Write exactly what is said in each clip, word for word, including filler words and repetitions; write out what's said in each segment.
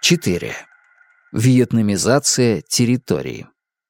четыре. Вьетнамизация территории.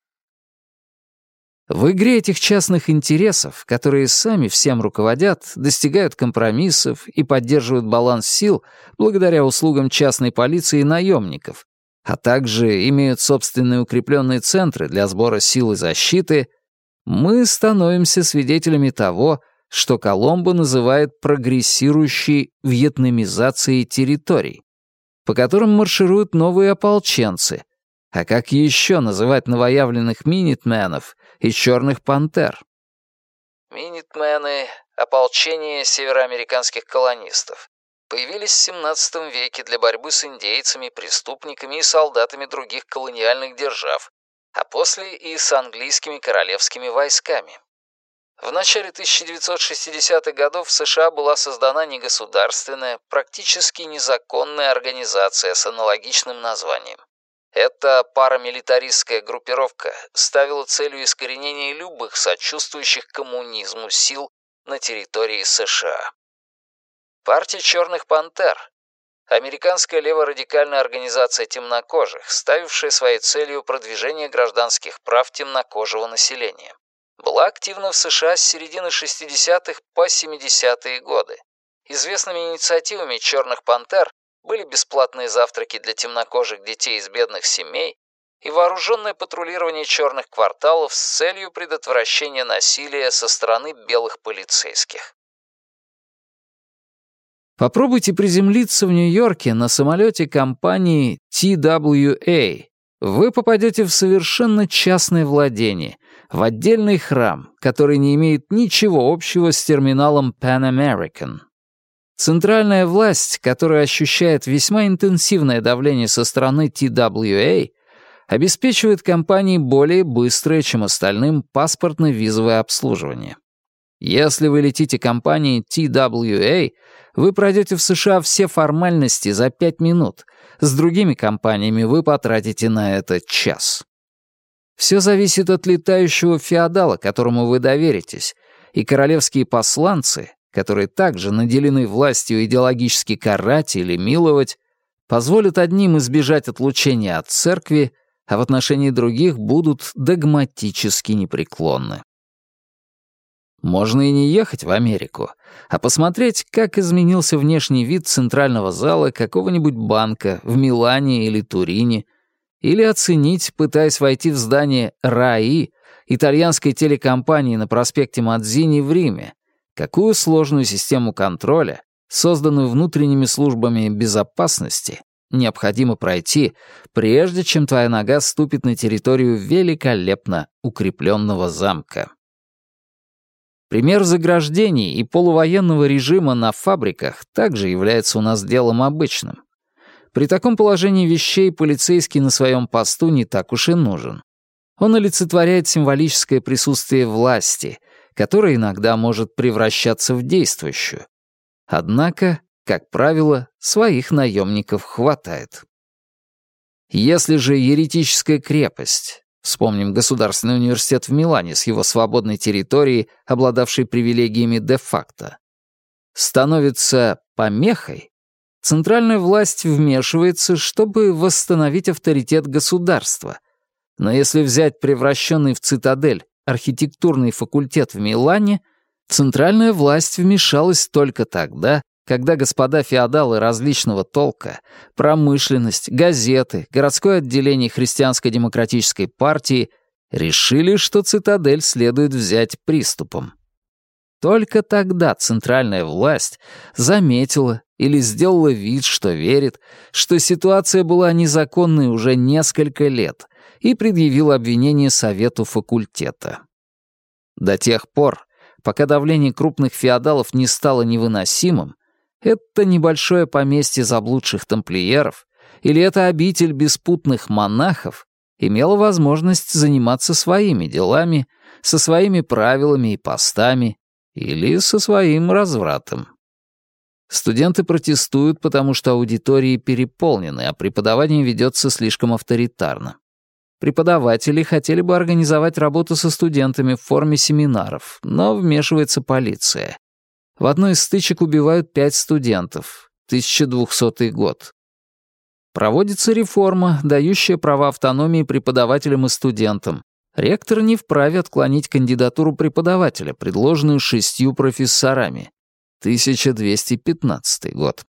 В игре этих частных интересов, которые сами всем руководят, достигают компромиссов и поддерживают баланс сил благодаря услугам частной полиции и наемников, а также имеют собственные укрепленные центры для сбора сил и защиты, мы становимся свидетелями того, что Коломбо называет прогрессирующей вьетнамизацией территорий, по которым маршируют новые ополченцы, а как еще называть новоявленных минитменов и черных пантер? Минитмены — ополчение североамериканских колонистов. Появились в семнадцатом веке для борьбы с индейцами, преступниками и солдатами других колониальных держав, а после и с английскими королевскими войсками. В начале тысяча девятьсот шестидесятых годов в США была создана негосударственная, практически незаконная организация с аналогичным названием. Эта парамилитаристская группировка ставила целью искоренения любых сочувствующих коммунизму сил на территории США. Партия «Черных пантер» — американская леворадикальная организация темнокожих, ставившая своей целью продвижение гражданских прав темнокожего населения, была активна в США с середины шестидесятых по семидесятые годы. Известными инициативами «Черных пантер» были бесплатные завтраки для темнокожих детей из бедных семей и вооруженное патрулирование черных кварталов с целью предотвращения насилия со стороны белых полицейских. Попробуйте приземлиться в Нью-Йорке на самолете компании ти дабл ю эй. Вы попадете в совершенно частное владение, в отдельный храм, который не имеет ничего общего с терминалом Pan American. Центральная власть, которая ощущает весьма интенсивное давление со стороны ти дабл ю эй, обеспечивает компании более быстрое, чем остальным, паспортно-визовое обслуживание. Если вы летите компанией ти дабл ю эй, вы пройдете в США все формальности за пять минут. С другими компаниями вы потратите на это час. Все зависит от летающего феодала, которому вы доверитесь, и королевские посланцы, которые также наделены властью идеологически карать или миловать, позволят одним избежать отлучения от церкви, а в отношении других будут догматически непреклонны. Можно и не ехать в Америку, а посмотреть, как изменился внешний вид центрального зала какого-нибудь банка в Милане или Турине, или оценить, пытаясь войти в здание РАИ, итальянской телекомпании на проспекте Мадзини в Риме, какую сложную систему контроля, созданную внутренними службами безопасности, необходимо пройти, прежде чем твоя нога ступит на территорию великолепно укрепленного замка. Пример заграждений и полувоенного режима на фабриках также является у нас делом обычным. При таком положении вещей полицейский на своем посту не так уж и нужен. Он олицетворяет символическое присутствие власти, которое иногда может превращаться в действующую. Однако, как правило, своих наемников хватает. Если же еретическая крепость, вспомним Государственный университет в Милане с его свободной территорией, обладавшей привилегиями де-факто, становится помехой, центральная власть вмешивается, чтобы восстановить авторитет государства. Но если взять превращенный в цитадель архитектурный факультет в Милане, центральная власть вмешалась только тогда, когда господа феодалы различного толка, промышленность, газеты, городское отделение христианско-демократической партии решили, что цитадель следует взять приступом. Только тогда центральная власть заметила или сделала вид, что верит, что ситуация была незаконной уже несколько лет, и предъявила обвинение совету факультета. До тех пор, пока давление крупных феодалов не стало невыносимым, это небольшое поместье заблудших тамплиеров или эта обитель беспутных монахов имела возможность заниматься своими делами, со своими правилами и постами или со своим развратом. Студенты протестуют, потому что аудитории переполнены, а преподавание ведется слишком авторитарно. Преподаватели хотели бы организовать работу со студентами в форме семинаров, но вмешивается полиция. В одной из стычек убивают пять студентов. тысяча двухсотый год. Проводится реформа, дающая права автономии преподавателям и студентам. Ректор не вправе отклонить кандидатуру преподавателя, предложенную шестью профессорами. тысяча двести пятнадцатый год.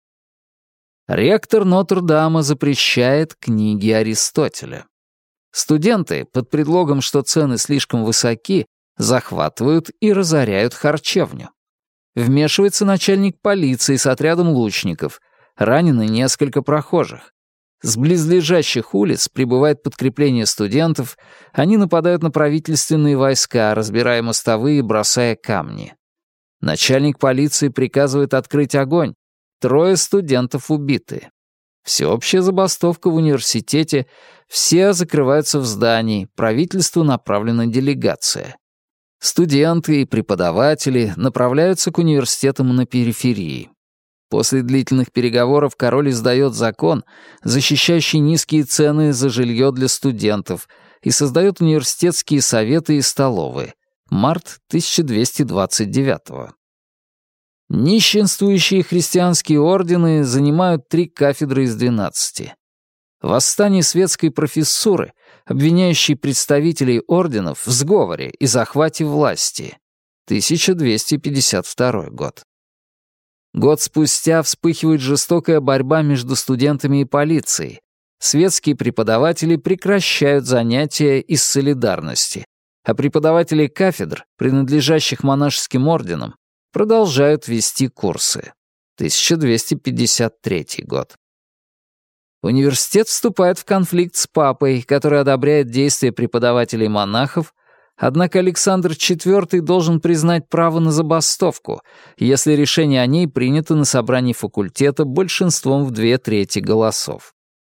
Ректор Нотр-Дама запрещает книги Аристотеля. Студенты, под предлогом, что цены слишком высоки, захватывают и разоряют харчевню. Вмешивается начальник полиции с отрядом лучников. Ранены несколько прохожих. С близлежащих улиц прибывает подкрепление студентов, они нападают на правительственные войска, разбирая мостовые и бросая камни. Начальник полиции приказывает открыть огонь. Трое студентов убиты. Всеобщая забастовка в университете, все закрываются в здании, правительству направлена делегация. Студенты и преподаватели направляются к университетам на периферии. После длительных переговоров король издает закон, защищающий низкие цены за жилье для студентов, и создает университетские советы и столовые. Март тысяча двести двадцать девятого. Нищенствующие христианские ордены занимают три кафедры из двенадцати. Восстание светской профессуры, обвиняющей представителей орденов в сговоре и захвате власти. тысяча двести пятьдесят второй год. Год спустя вспыхивает жестокая борьба между студентами и полицией. Светские преподаватели прекращают занятия из солидарности, а преподаватели кафедр, принадлежащих монашеским орденам, продолжают вести курсы. тысяча двести пятьдесят третий год. Университет вступает в конфликт с папой, который одобряет действия преподавателей-монахов, однако Александр четвёртый должен признать право на забастовку, если решение о ней принято на собрании факультета большинством в две трети голосов.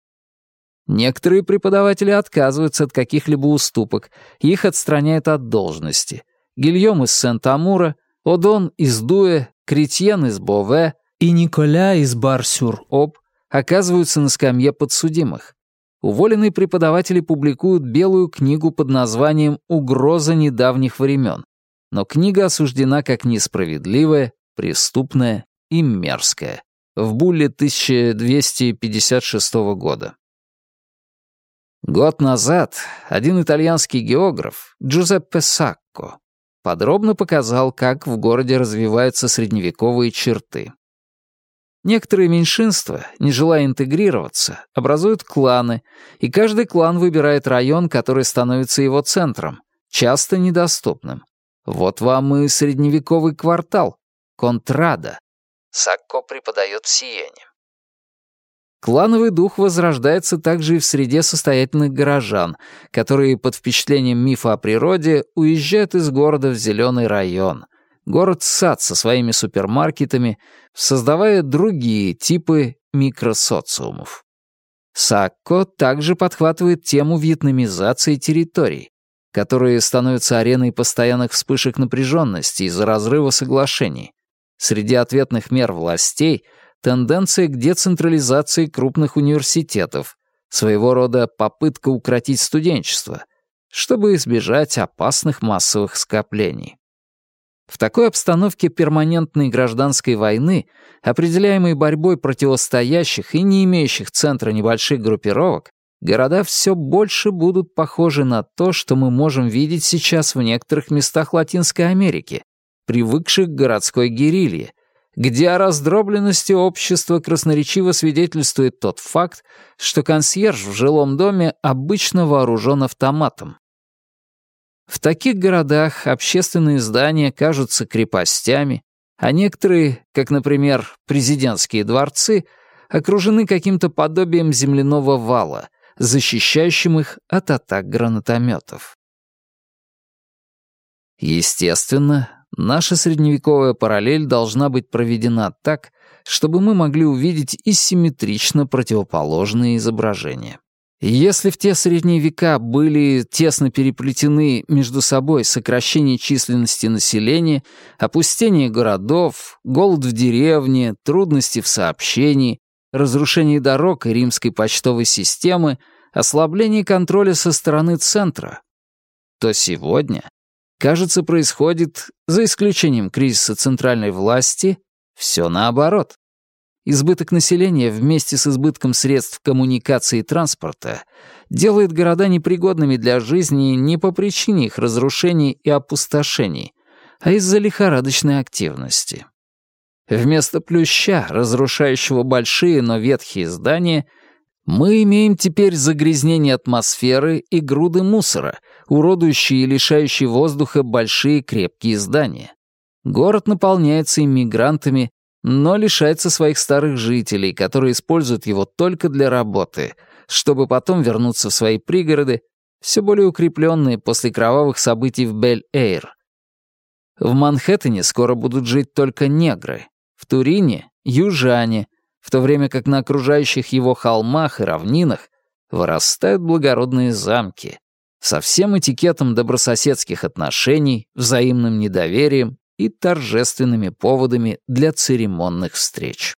Некоторые преподаватели отказываются от каких-либо уступок, и их отстраняют от должности. Гильом из Сент-Амура, Одон из Дуэ, Кретьен из Бове и Николя из Бар-сюр-Об оказываются на скамье подсудимых. Уволенные преподаватели публикуют белую книгу под названием «Угроза недавних времен», но книга осуждена как несправедливая, преступная и мерзкая в булле тысяча двести пятьдесят шестого года. Год назад один итальянский географ, Джузеппе Сакко, подробно показал, как в городе развиваются средневековые черты. Некоторые меньшинства, не желая интегрироваться, образуют кланы, и каждый клан выбирает район, который становится его центром, часто недоступным. Вот вам и средневековый квартал, Контрада. Сакко преподает в Сиене. Клановый дух возрождается также и в среде состоятельных горожан, которые под впечатлением мифа о природе уезжают из города в зеленый район, город-сад со своими супермаркетами, создавая другие типы микросоциумов. Сакко также подхватывает тему вьетнамизации территорий, которые становятся ареной постоянных вспышек напряженности из-за разрыва соглашений. Среди ответных мер властей — тенденция к децентрализации крупных университетов, своего рода попытка укротить студенчество, чтобы избежать опасных массовых скоплений. В такой обстановке перманентной гражданской войны, определяемой борьбой противостоящих и не имеющих центра небольших группировок, города все больше будут похожи на то, что мы можем видеть сейчас в некоторых местах Латинской Америки, привыкших к городской герилье, где о раздробленности общества красноречиво свидетельствует тот факт, что консьерж в жилом доме обычно вооружен автоматом. В таких городах общественные здания кажутся крепостями, а некоторые, как, например, президентские дворцы, окружены каким-то подобием земляного вала, защищающим их от атак гранатометов. Естественно, наша средневековая параллель должна быть проведена так, чтобы мы могли увидеть и симметрично противоположные изображения. Если в те средние века были тесно переплетены между собой сокращение численности населения, опустение городов, голод в деревне, трудности в сообщении, разрушение дорог и римской почтовой системы, ослабление контроля со стороны центра, то сегодня, кажется, происходит, за исключением кризиса центральной власти, все наоборот. Избыток населения вместе с избытком средств коммуникации и транспорта делает города непригодными для жизни не по причине их разрушений и опустошений, а из-за лихорадочной активности. Вместо плюща, разрушающего большие, но ветхие здания, мы имеем теперь загрязнение атмосферы и груды мусора, уродующие и лишающие воздуха большие крепкие здания. Город наполняется иммигрантами, но лишается своих старых жителей, которые используют его только для работы, чтобы потом вернуться в свои пригороды, все более укрепленные после кровавых событий в Бель-Эйр. В Манхэттене скоро будут жить только негры, в Турине — южане, в то время как на окружающих его холмах и равнинах вырастают благородные замки со всем этикетом добрососедских отношений, взаимным недоверием и торжественными поводами для церемонных встреч.